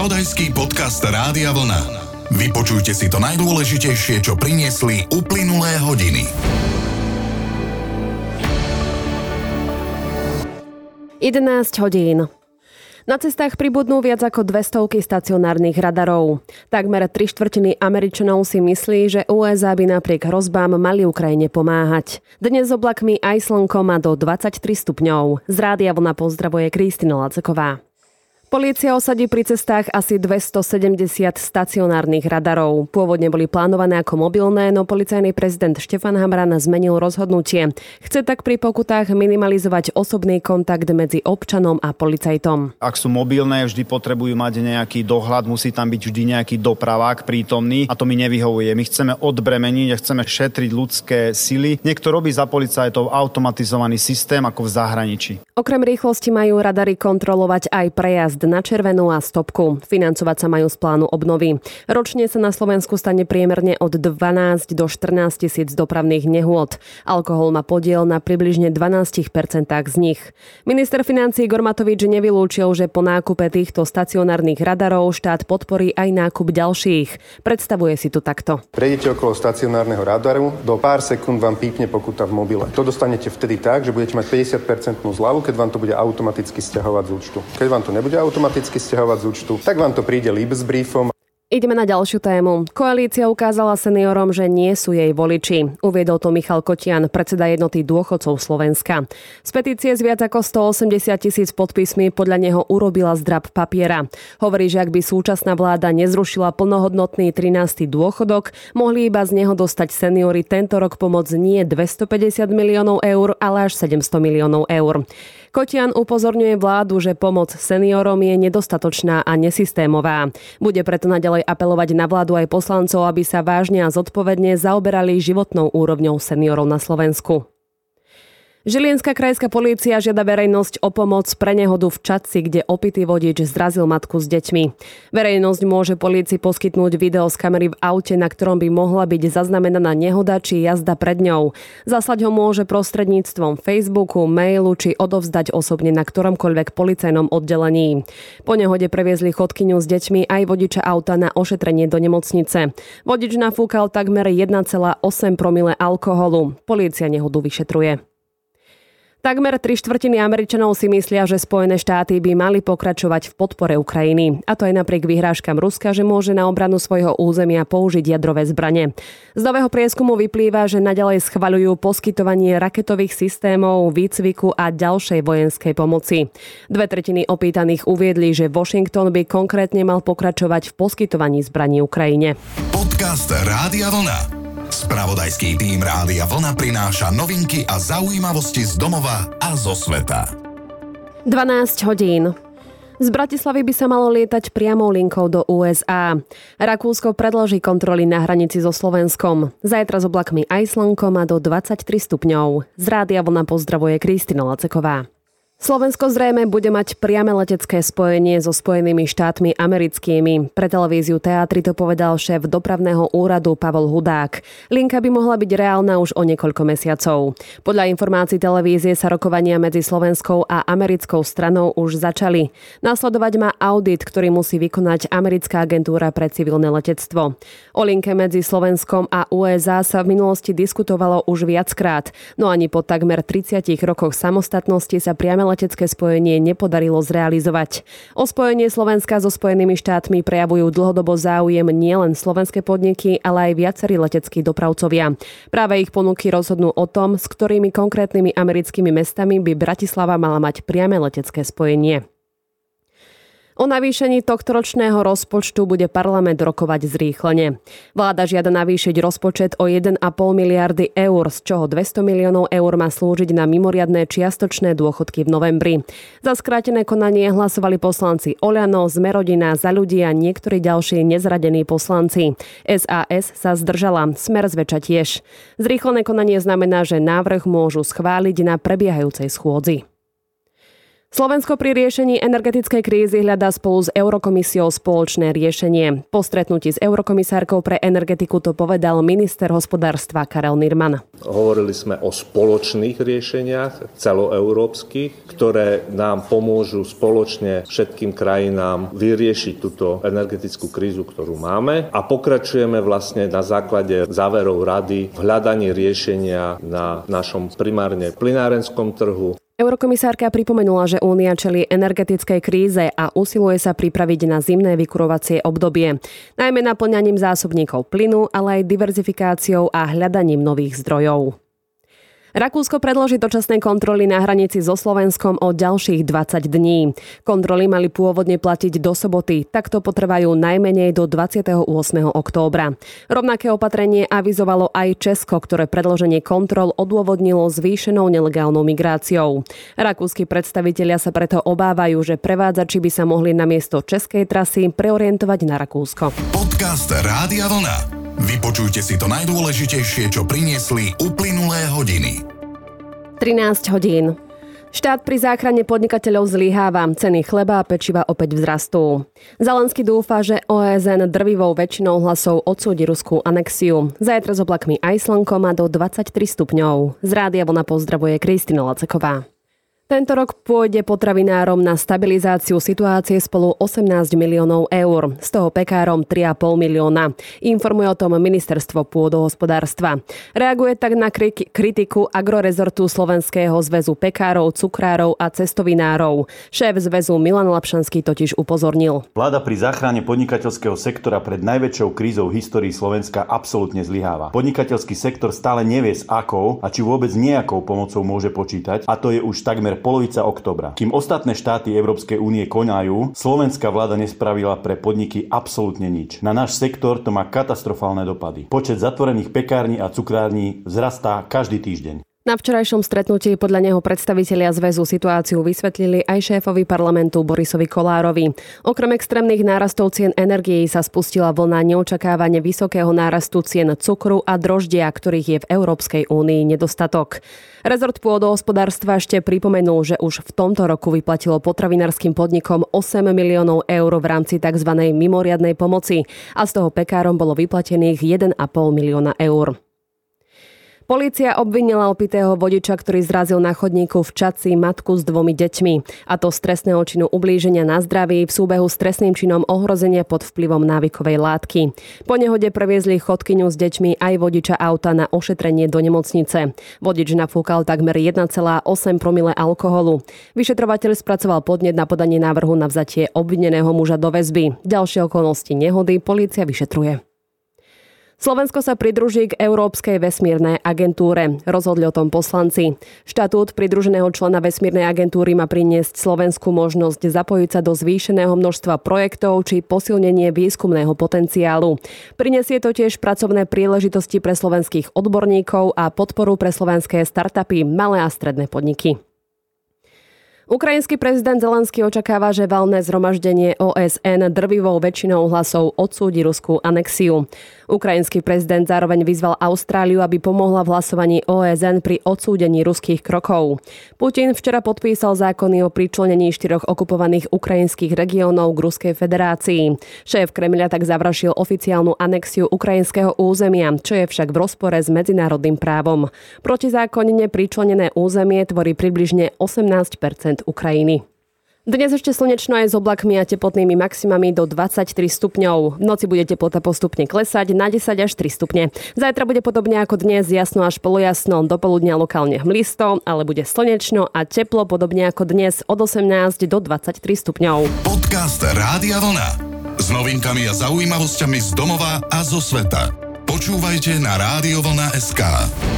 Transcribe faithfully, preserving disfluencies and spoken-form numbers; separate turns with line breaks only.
Spravodajský podcast Rádia Vlna. Vypočujte si to najdôležitejšie, čo priniesli uplynulé hodiny.
jedenásť hodín. Na cestách pribudnú viac ako dvestovky stacionárnych radarov. Takmer tri štvrtiny Američanov si myslí, že ú es á by napriek hrozbám mali Ukrajine pomáhať. Dnes s oblakmi aj slnko má do dvadsaťtri stupňov. Z Rádia Vlna pozdravuje Kristina Laceková. Polícia osadí pri cestách asi dvestosedemdesiat stacionárnych radarov. Pôvodne boli plánované ako mobilné, no policajný prezident Štefan Hamran zmenil rozhodnutie. Chce tak pri pokutách minimalizovať osobný kontakt medzi občanom a policajtom.
Ak sú mobilné, vždy potrebujú mať nejaký dohľad, musí tam byť vždy nejaký dopravák prítomný a to mi nevyhovuje. My chceme odbremeniť a chceme šetriť ľudské sily. Niekto robí za policajtov automatizovaný systém ako v zahraničí.
Okrem rýchlosti majú radary kontrolovať aj prejazd na červenú a stopku. Financovať sa majú z plánu obnovy. Ročne sa na Slovensku stane priemerne od dvanásť do štrnásť tisíc dopravných nehôd. Alkohol má podiel na približne dvanásť percent z nich. Minister financií Igor Matovič nevylúčil, že po nákupe týchto stacionárnych radarov štát podporí aj nákup ďalších. Predstavuje si to takto.
Prejdete okolo stacionárneho radaru, do pár sekúnd vám pípne pokuta v mobile. To dostanete vtedy tak, že budete mať päťdesiat percent zľavu, keď vám to bude automaticky sťahovať z účtu. Keď vám to nebude automaticky stiahovať z účtu, tak vám to príde líp s briefom.
Ideme na ďalšiu tému. Koalícia ukázala seniorom, že nie sú jej voliči. Uviedol to Michal Kotian, predseda jednoty dôchodcov Slovenska. Z petície s viac ako stoosemdesiat tisíc podpismi podľa neho urobila zdrab papiera. Hovorí, že ak by súčasná vláda nezrušila plnohodnotný trinásty dôchodok, mohli iba z neho dostať seniori tento rok pomoc nie dvestopäťdesiat miliónov eur, ale až sedemsto miliónov eur. Kotian upozorňuje vládu, že pomoc seniorom je nedostatočná a nesystémová. Bude preto naďalej apelovať na vládu aj poslancov, aby sa vážne a zodpovedne zaoberali životnou úrovňou seniorov na Slovensku. Žilienska krajská polícia žiada verejnosť o pomoc pre nehodu v Čadci, kde opitý vodič zrazil matku s deťmi. Verejnosť môže polícii poskytnúť video z kamery v aute, na ktorom by mohla byť zaznamenaná nehoda či jazda pred ňou. Zaslať ho môže prostredníctvom Facebooku, mailu či odovzdať osobne na ktoromkoľvek policajnom oddelení. Po nehode previezli chodkyňu s deťmi aj vodiča auta na ošetrenie do nemocnice. Vodič nafúkal takmer jeden celá osem promile alkoholu. Polícia nehodu vyšetruje. Takmer tri štvrtiny Američanov si myslia, že Spojené štáty by mali pokračovať v podpore Ukrajiny. A to aj napriek vyhrážkam Ruska, že môže na obranu svojho územia použiť jadrové zbrane. Z nového prieskumu vyplýva, že naďalej schvaľujú poskytovanie raketových systémov, výcviku a ďalšej vojenskej pomoci. Dve tretiny opýtaných uviedli, že Washington by konkrétne mal pokračovať v poskytovaní zbraní Ukrajine.
Podcast Rádia Vlna. Spravodajský tím Rádia Vlna prináša novinky a zaujímavosti z domova a zo sveta.
dvanásť hodín. Z Bratislavy by sa malo lietať priamou linkou do ú es á. Rakúsko predloží kontroly na hranici so Slovenskom. Zajtra s oblakmi aj slnko má do dvadsaťtri stupňov. Z Rádia Vlna pozdravuje Kristina Laceková. Slovensko zrejme bude mať priame letecké spojenie so Spojenými štátmi americkými. Pre televíziu Teatry to povedal šéf dopravného úradu Pavol Hudák. Linka by mohla byť reálna už o niekoľko mesiacov. Podľa informácií televízie sa rokovania medzi slovenskou a americkou stranou už začali. Nasledovať má audit, ktorý musí vykonať americká agentúra pre civilné letectvo. O linke medzi Slovenskom a ú es á sa v minulosti diskutovalo už viackrát, no ani po takmer tridsiatich rokoch samostatnosti sa priame letecké spojenie nepodarilo zrealizovať. O spojenie Slovenska so Spojenými štátmi prejavujú dlhodobo záujem nielen slovenské podniky, ale aj viacerí leteckí dopravcovia. Práve ich ponuky rozhodnú o tom, s ktorými konkrétnymi americkými mestami by Bratislava mala mať priame letecké spojenie. O navýšení tohtoročného rozpočtu bude parlament rokovať zrýchlene. Vláda žiada navýšiť rozpočet o jeden a pol miliardy eur, z čoho dvesto miliónov eur má slúžiť na mimoriadne čiastočné dôchodky v novembri. Za skrátené konanie hlasovali poslanci Oľano, Smer-rodina, Za ľudí a niektorí ďalší nezradení poslanci. es a es sa zdržala, Smer zväčša tiež. Zrýchlené konanie znamená, že návrh môžu schváliť na prebiehajúcej schôdzi. Slovensko pri riešení energetickej krízy hľadá spolu s Eurokomisiou spoločné riešenie. Po stretnutí s eurokomisárkou pre energetiku to povedal minister hospodárstva Karel Nyrman.
Hovorili sme o spoločných riešeniach celoeurópskych, ktoré nám pomôžu spoločne všetkým krajinám vyriešiť túto energetickú krízu, ktorú máme, a pokračujeme vlastne na základe záverov rady v hľadaní riešenia na našom primárne plynárenskom trhu.
Eurokomisárka pripomenula, že Únia čelí energetickej kríze a usiluje sa pripraviť na zimné vykurovacie obdobie, najmä naplňaním zásobníkov plynu, ale aj diverzifikáciou a hľadaním nových zdrojov. Rakúsko predloží dočasné kontroly na hranici so Slovenskom o ďalších dvadsať dní. Kontroly mali pôvodne platiť do soboty, takto potrvajú najmenej do dvadsiateho ôsmeho októbra. Rovnaké opatrenie avizovalo aj Česko, ktoré predloženie kontrol odôvodnilo zvýšenou nelegálnou migráciou. Rakúski predstavitelia sa preto obávajú, že prevádzači by sa mohli namiesto českej trasy preorientovať na Rakúsko.
Podcast Rádia Vlna. Vypočujte si to najdôležitejšie, čo priniesli uplynulé hodiny.
trinásť hodín. Štát pri záchrane podnikateľov zlyháva, ceny chleba a pečiva opäť vzrastú. Zelenský dúfa, že ó es en drvivou väčšinou hlasov odsúdi ruskú anexiu. Zajtra s oblakmi aj slnko má do dvadsaťtri stupňov. Z Rádia Vlna pozdravuje Kristina Laceková. Tento rok pôjde potravinárom na stabilizáciu situácie spolu osemnásť miliónov eur, z toho pekárom tri a pol milióna. Informuje o tom ministerstvo pôdohospodárstva. Reaguje tak na kritiku agrorezortu Slovenského zväzu pekárov, cukrárov a cestovinárov. Šéf zväzu Milan Lapšanský totiž upozornil.
Vláda pri záchrane podnikateľského sektora pred najväčšou krízou v histórii Slovenska absolútne zlyháva. Podnikateľský sektor stále nevie s akou a či vôbec nejakou pomocou môže počítať, a to je už takmer polovica októbra. Kým ostatné štáty Európskej únie konajú, slovenská vláda nespravila pre podniky absolútne nič. Na náš sektor to má katastrofálne dopady. Počet zatvorených pekární a cukrární vzrastá každý týždeň.
Na včerajšom stretnutí podľa neho predstavitelia zväzu situáciu vysvetlili aj šéfovi parlamentu Borisovi Kollárovi. Okrem extrémnych nárastov cien energií sa spustila vlna neočakávane vysokého nárastu cien cukru a droždia, ktorých je v Európskej únii nedostatok. Rezort pôdohospodárstva ešte pripomenul, že už v tomto roku vyplatilo potravinárskym podnikom osem miliónov eur v rámci tzv. Mimoriadnej pomoci a z toho pekárom bolo vyplatených jeden a pol milióna eur. Polícia obvinila opitého vodiča, ktorý zrazil na chodníku v Čadci matku s dvomi deťmi. A to z trestného činu ublíženia na zdraví v súbehu s trestným činom ohrozenia pod vplyvom návykovej látky. Po nehode previezli chodkyňu s deťmi aj vodiča auta na ošetrenie do nemocnice. Vodič nafúkal takmer jeden celá osem promile alkoholu. Vyšetrovateľ spracoval podnet na podanie návrhu na vzatie obvineného muža do väzby. Ďalšie okolnosti nehody polícia vyšetruje. Slovensko sa pridruží k Európskej vesmírnej agentúre. Rozhodli o tom poslanci. Štatút pridruženého člena vesmírnej agentúry má priniesť Slovensku možnosť zapojiť sa do zvýšeného množstva projektov či posilnenie výskumného potenciálu. Prinesie to tiež pracovné príležitosti pre slovenských odborníkov a podporu pre slovenské startupy, malé a stredné podniky. Ukrajinský prezident Zelenský očakáva, že valné zhromaždenie ó es en drvivou väčšinou hlasov odsúdi ruskú anexiu. Ukrajinský prezident zároveň vyzval Austráliu, aby pomohla v hlasovaní ó es en pri odsúdení ruských krokov. Putin včera podpísal zákony o pričlenení štyroch okupovaných ukrajinských regiónov k Ruskej federácii. Šéf Kremľa tak zavražil oficiálnu anexiu ukrajinského územia, čo je však v rozpore s medzinárodným právom. Protizákonne pričlenené územie tvorí približne osemnásť percent Ukrajiny. Dnes ešte slnečno aj s oblakmi a teplotnými maximami do dvadsaťtri stupňov. V noci bude teplota postupne klesať na desať až tri stupne. Zajtra bude podobne ako dnes, jasno až polojasno, do poludnia lokálne hmlisto, ale bude slnečno a teplo podobne ako dnes od osemnásť do dvadsaťtri stupňov.
Podcast Rádia Vlna s novinkami a zaujímavosťami z domova a zo sveta. Počúvajte na rádiovlna bodka es ká.